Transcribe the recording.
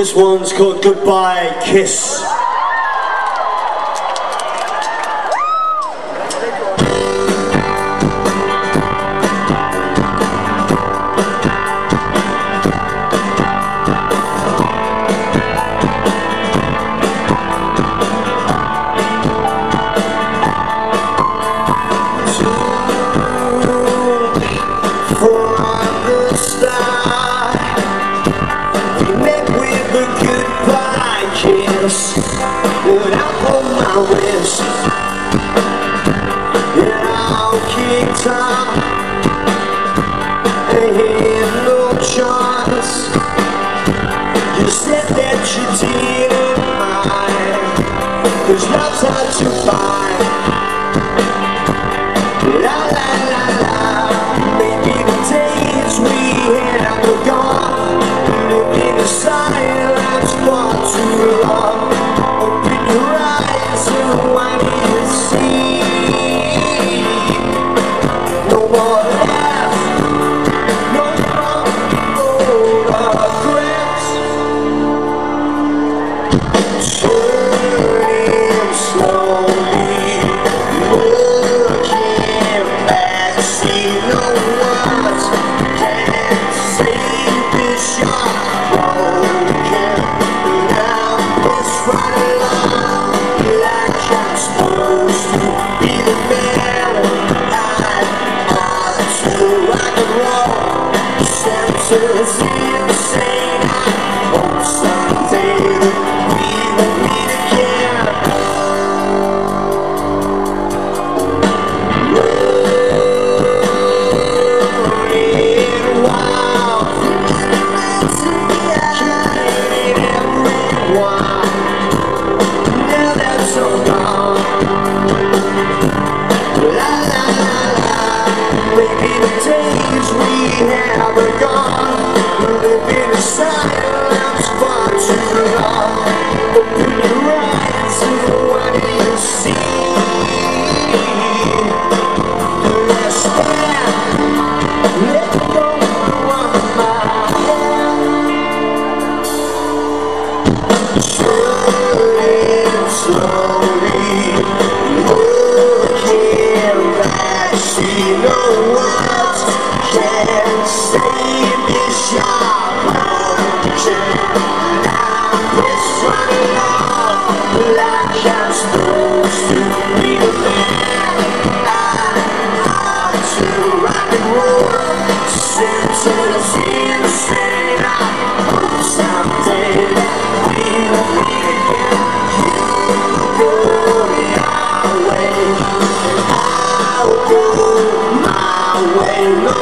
This one's called Goodbye Kiss. And I'll hold my wrist, and I'll keep time. Ain't had no choice. You said that you didn't mind, 'cause love's hard to find. La la la la, maybe the days we had are gone. Living in silence for too long. Open your eyes and what do you see? No more laughs, no more regrets. Turning slowly, looking back, see no words can save this shot broken. Now it's running along like I'm supposed to be the man I ought to rock and roll. Senses insane. I hope someday that we will meet again. Running wild, killing everyone. Now that's all gone. La la la la, maybe the days we have are gone. Living in silence for too long. Open your eyes and what do you see? Let's stand, let go of my hand. Turning slowly, looking back, see no words can save this sharp motion. Now it's running on like I'm supposed to be the man I ought to rock and roll. Senses insane. I hope someday we will meet again. You go your way, I'll go my way. No